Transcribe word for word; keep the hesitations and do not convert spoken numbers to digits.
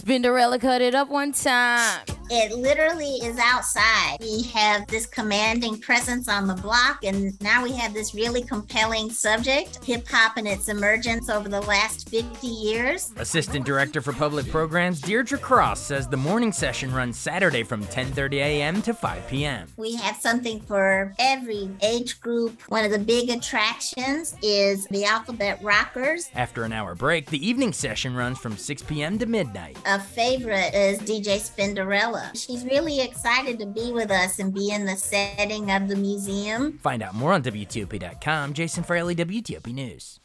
Spinderella cut it up one time. It literally is outside. We have this commanding presence on the block, and now we have this really compelling subject, hip-hop and its emergence over the last fifty years. Assistant Director for Public Programs Deirdre Cross says the morning session runs Saturday from ten thirty a.m. to five p.m. We have something for every age group. One of the big attractions is the Alphabet Rockers. After an hour break, the evening session runs from six p.m. to midnight. A favorite is D J Spinderella. She's really excited to be with us and be in the setting of the museum. Find out more on W T O P dot com. Jason Fraley, W T O P News.